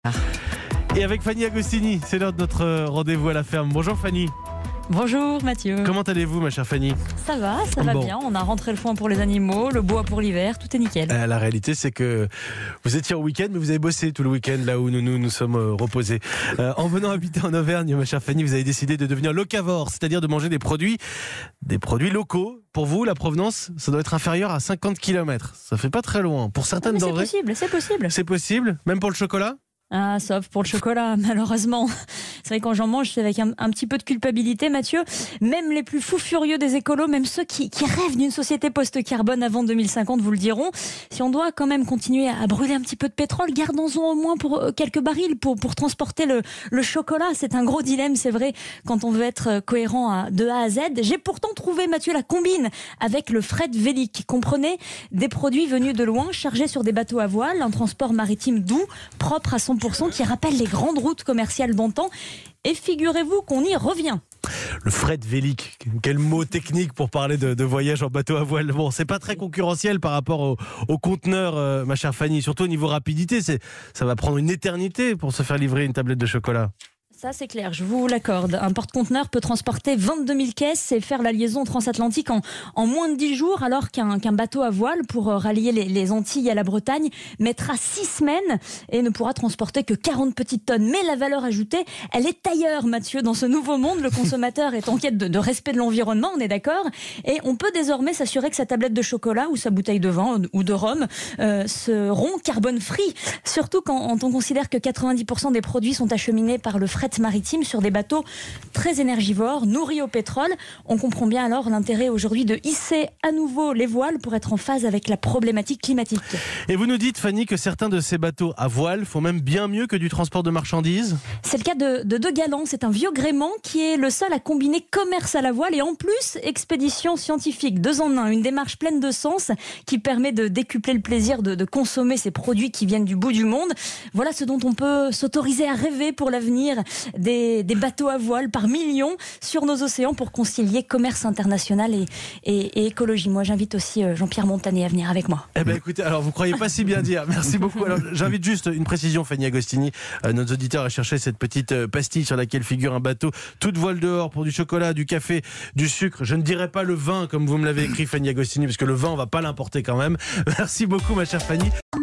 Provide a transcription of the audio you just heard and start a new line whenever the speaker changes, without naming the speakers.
Et avec Fanny Agostini, c'est l'heure de notre rendez-vous à la ferme. Bonjour Fanny.
Bonjour Mathieu.
Comment allez-vous ma chère Fanny?
Ça va bien. On a rentré le foin pour les animaux, le bois pour l'hiver, tout est nickel.
La réalité c'est que vous étiez en week-end mais vous avez bossé tout le week-end là où nous sommes reposés. En venant habiter en Auvergne ma chère Fanny, vous avez décidé de devenir locavore, c'est-à-dire de manger des produits locaux. Pour vous la provenance ça doit être inférieur à 50 km. Ça fait pas très loin. Pour certaines denrées.
C'est possible.
C'est possible, même pour le chocolat?
Ah, sauf pour le chocolat, malheureusement. C'est vrai que quand j'en mange, c'est avec un petit peu de culpabilité, Mathieu. Même les plus fous furieux des écolos, même ceux qui rêvent d'une société post-carbone avant 2050, vous le diront. Si on doit quand même continuer à brûler un petit peu de pétrole, gardons-en au moins pour quelques barils pour transporter le chocolat. C'est un gros dilemme, c'est vrai, quand on veut être cohérent de A à Z. J'ai pourtant trouvé, Mathieu, la combine avec le fret vélique. Comprenez, des produits venus de loin, chargés sur des bateaux à voile, un transport maritime doux, propre à 100%, qui rappelle les grandes routes commerciales d'antan. Et figurez-vous qu'on y revient.
Le fret vélique, quel mot technique pour parler de voyage en bateau à voile. Bon, c'est pas très concurrentiel par rapport au conteneur, ma chère Fanny. Surtout au niveau rapidité, ça va prendre une éternité pour se faire livrer une tablette de chocolat.
Ça, c'est clair, je vous l'accorde. Un porte-conteneur peut transporter 22 000 caisses et faire la liaison transatlantique en moins de 10 jours, alors qu'un bateau à voile, pour rallier les Antilles à la Bretagne, mettra 6 semaines et ne pourra transporter que 40 petites tonnes. Mais la valeur ajoutée, elle est ailleurs, Mathieu. Dans ce nouveau monde, le consommateur est en quête de respect de l'environnement, on est d'accord. Et on peut désormais s'assurer que sa tablette de chocolat ou sa bouteille de vin ou de rhum seront carbone free. Surtout quand on considère que 90% des produits sont acheminés par le fret maritime sur des bateaux très énergivores, nourris au pétrole. On comprend bien alors l'intérêt aujourd'hui de hisser à nouveau les voiles pour être en phase avec la problématique climatique.
Et vous nous dites, Fanny, que certains de ces bateaux à voile font même bien mieux que du transport de marchandises?
C'est le cas de De Galant. C'est un vieux gréement qui est le seul à combiner commerce à la voile et en plus expédition scientifique. 2 en 1, une démarche pleine de sens qui permet de décupler le plaisir de consommer ces produits qui viennent du bout du monde. Voilà ce dont on peut s'autoriser à rêver pour l'avenir. Des bateaux à voile par millions sur nos océans pour concilier commerce international et écologie. Moi, j'invite aussi Jean-Pierre Montanet à venir avec moi.
Eh bien, écoutez, alors vous croyez pas si bien dire. Merci beaucoup. Alors, j'invite juste une précision, Fanny Agostini, nos auditeurs à chercher cette petite pastille sur laquelle figure un bateau, toute voile dehors pour du chocolat, du café, du sucre. Je ne dirais pas le vin comme vous me l'avez écrit, Fanny Agostini, parce que le vin, on va pas l'importer quand même. Merci beaucoup, ma chère Fanny.